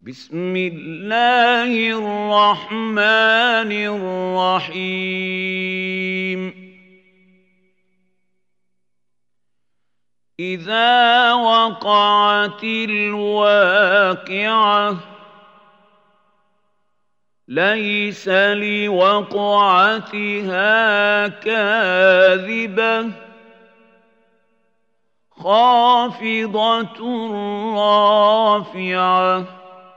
بسم الله الرحمن الرحيم إذا وقعت الواقعة ليس لوقعتها كاذبة خافضة رافعة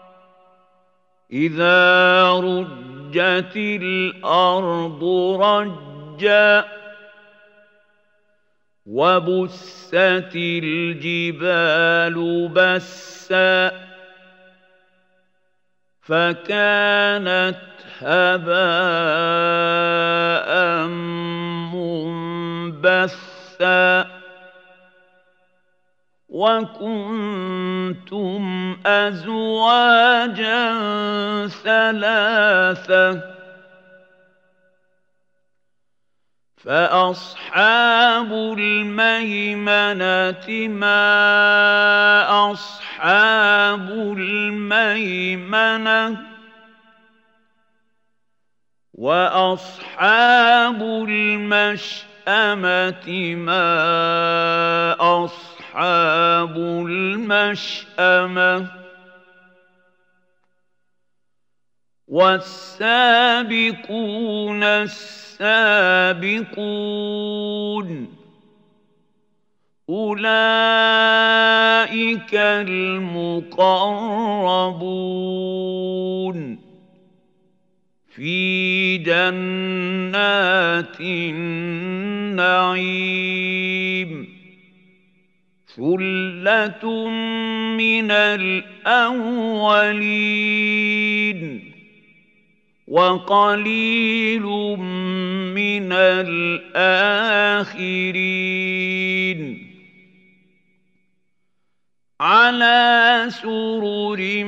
إذا رجت الأرض رجا وبست الجبال بسا فكانت هباء منبثا وكنتم أزواجا ثلاثة فأصحاب الميمنة ما أصحاب الميمنة وأصحاب المشأمة ما أصحاب المشأمة والسابقون السابقون أولئك المقربون في جنات النعيم ثلة من الأولين وقليل من الآخرين على سرر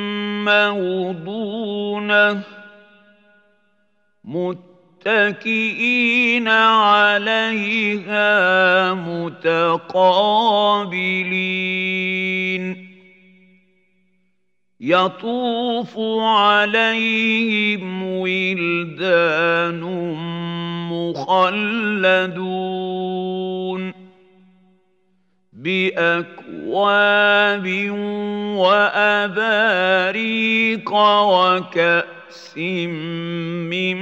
موضونة متكئين عليها متقابلين يطوف عليهم ولدان مخلدون بأكواب وأباريق وكأس من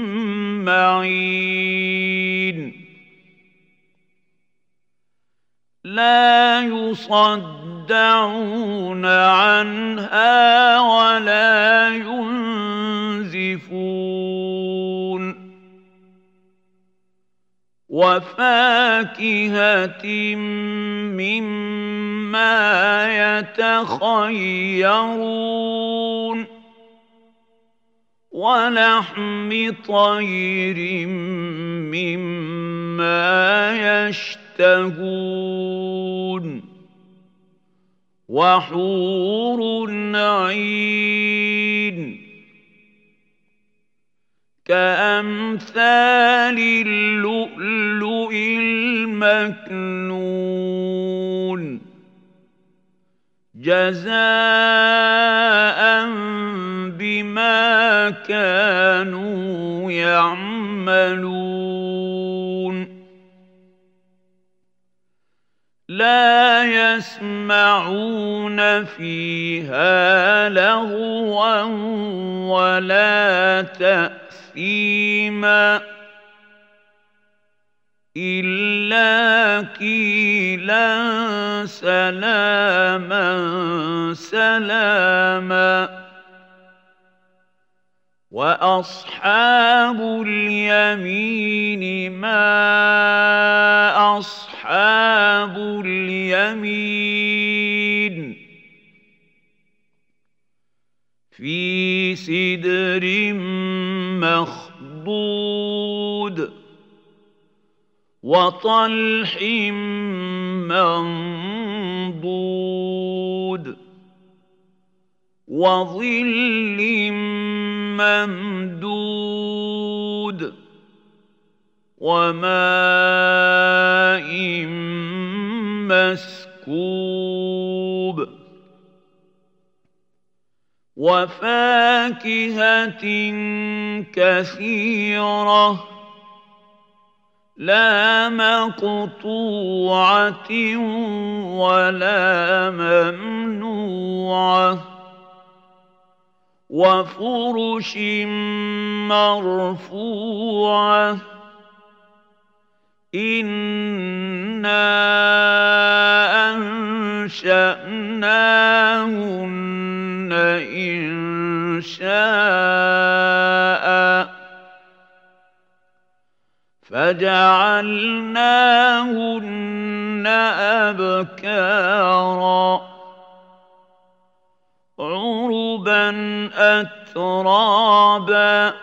معين لا يصدعون عنها ولا ينزفون وفاكهة مما يتخيرون ولحم طير مما يشتهون وحور عين كأمثال اللؤلؤ المكنون جزاء بما كانوا يعملون لا يسمعون فيها لغوا ولا تأثيما إلا قيلا سلاما سلاما وأصحاب اليمين ما أصحاب اليمين في سدر مخضود وطلح منضود وظل ممدود وماء مسكوب وفاكهة كثيرة لا مقطوعة ولا ممنوعة وفرش مرفوعة إنا أنشأناهن إنشاء فجعلناهن أبكارا عربا أترابا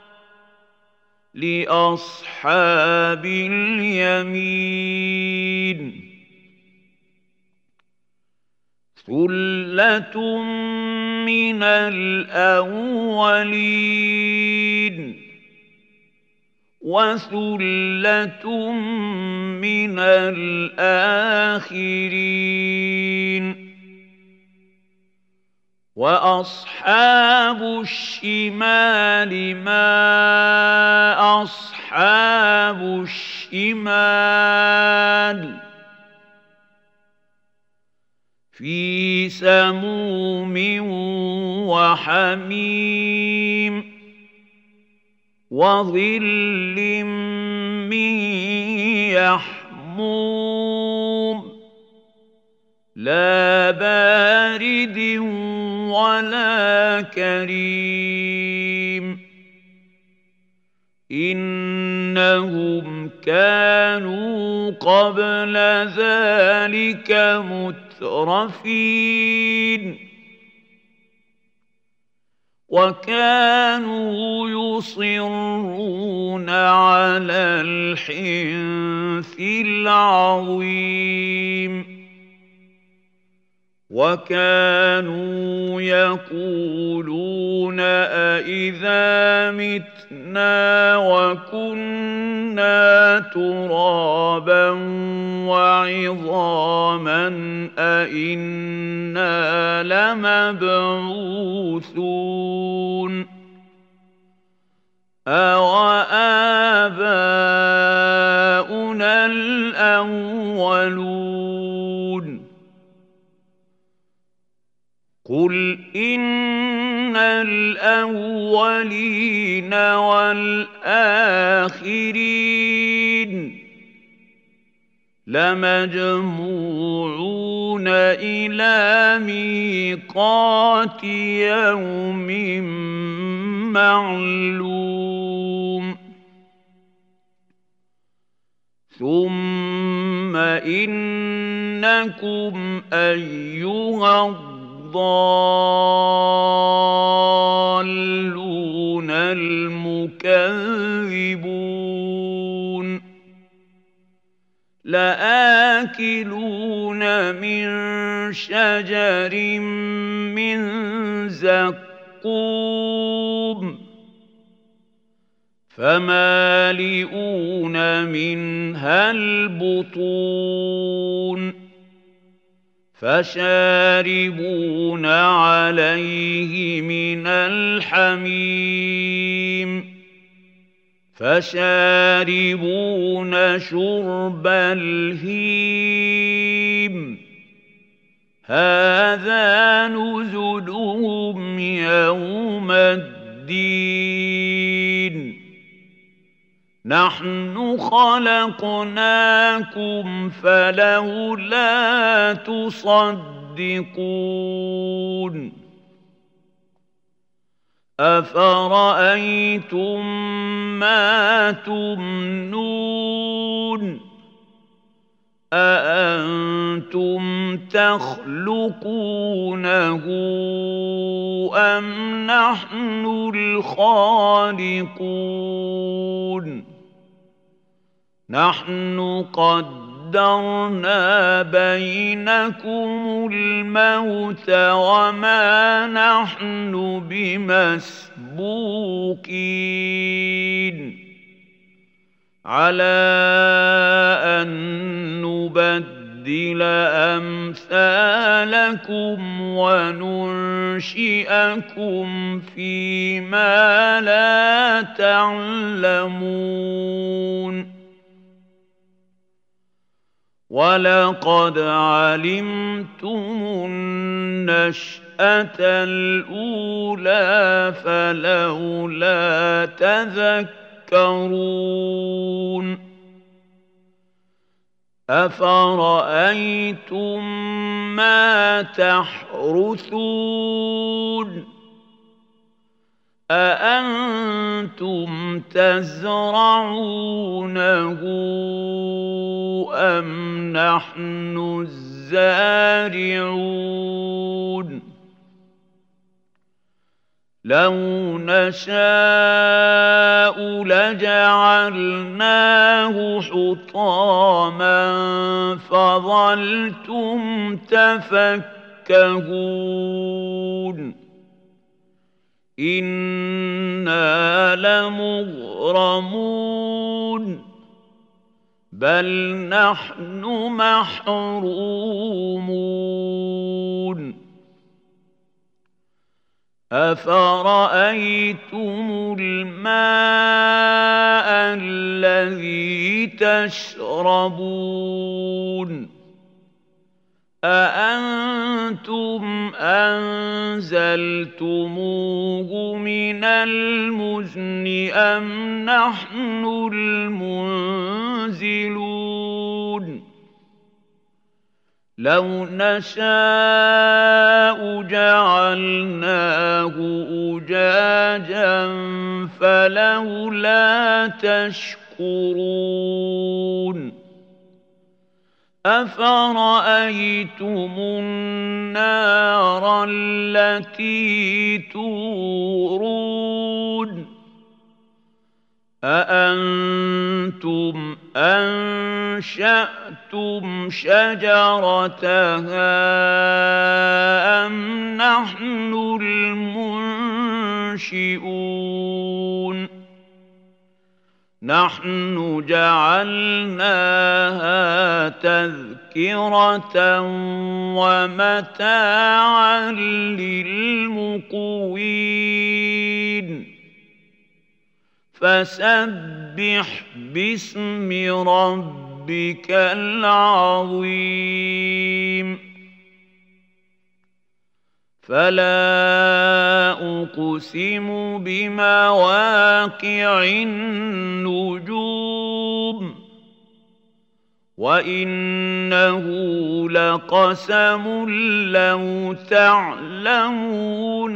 لأصحاب اليمين ثلة من الأولين وثلة من الآخرين وأصحاب الشمال ما أصحاب الشمال في سموم وحميم وظل من يحموم لا بارد ولا كريم إنهم كانوا قبل ذلك مترفين وكانوا يصرون على الحنث العظيم وكانوا يقولون أإذا متنا وكنا ترابا وعظاما أإنا لمبعوثون أوآباؤنا الأولون قل إن الأولين والآخرين لمجموعون إلى ميقات يوم معلوم ثم إنكم أيها الضالون المكذبون لآكلون من شجر من زقوم فمالئون منها البطون فشاربون عليه من الحميم فشاربون شرب الهيم هذا نزلهم يوم الدين نحن خلقناكم فلولا تصدقون أفرأيتم ما تمنون أأنتم تخلقونه أم نحن الخالقون نحن قدرنا بينكم الموت وما نحن بمسبوقين على أن نبدل نبدل أمثالكم وننشئكم فيما لا تعلمون ولقد علمتم النشأة الأولى فلولا تذكرون أفرأيتم ما تحرثون أأنتم تزرعونه أم نحن الزارعون لو نشاء لجعلناه حطاما فظلتم تفكهون إنا لمغرمون بل نحن محرومون أفرأيتم الماء الذي تشربون أأنتم أنزلتموه من المزن أم نحن المنزلون لو نشاء جعلناه أجاجا فلولا تشكرون أفرأيتم النار التي تورون أأنتم أنشأتم شجرتها أم نحن المنشئون نحن جعلناها تذكرة ومتاعا للمقوين فسبح باسم ربك العظيم فلا أقسم بمواقع النجوم وإنه لقسم لو تعلمون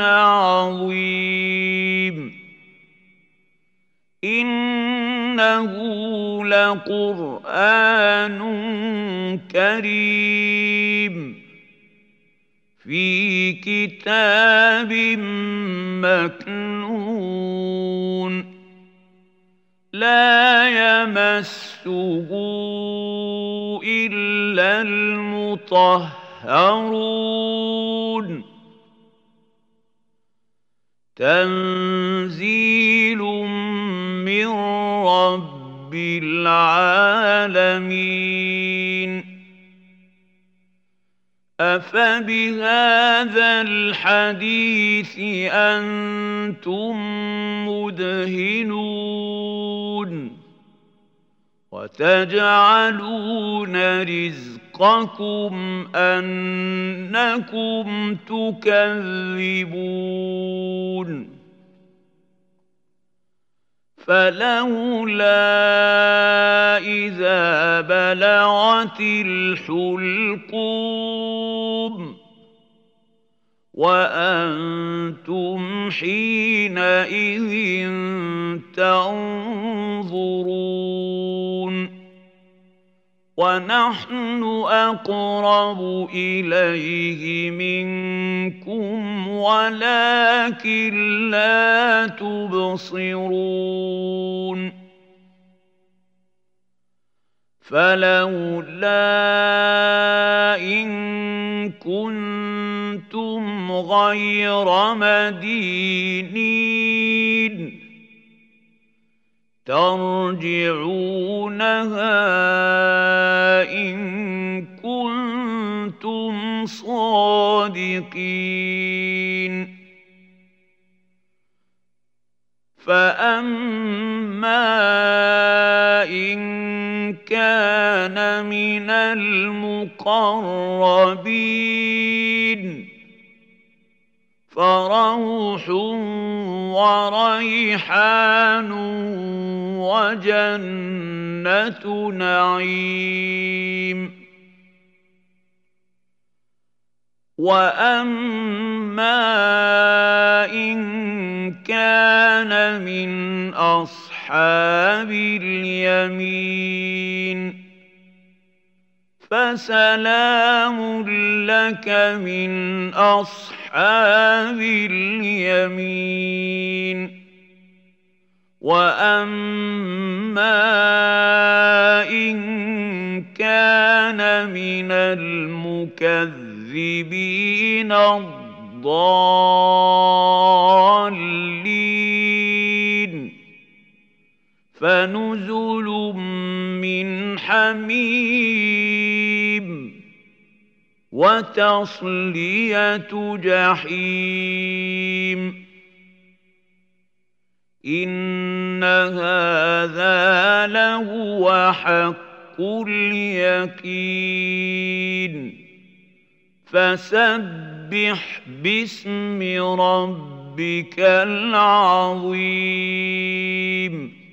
عظيم إنه لقرآن كريم في كتاب مكنون لا يمسه إلا المطهرون تنزيل من رب العالمين أفبهذا الحديث أنتم مدهنون وتجعلون رزقكم أنكم تكذبون فلولا إذا بلغت الحلقوم وأنتم حينئذ تنظرون ونحن أقرب إليه منكم ولكن لا تبصرون فلولا إن كنتم غير مدينين ترجعونها إن كنتم كنتم صادقين فأما إن كان من المقربين فروح وريحان وجنة نعيم وأما إن كان من أصحاب اليمين فسلام لك من أصحاب اليمين وأما إن كان من المكذبين الضالين فنزل من حميم وتصلية جحيم إن هذا لهو حق اليقين فسبح باسم ربك العظيم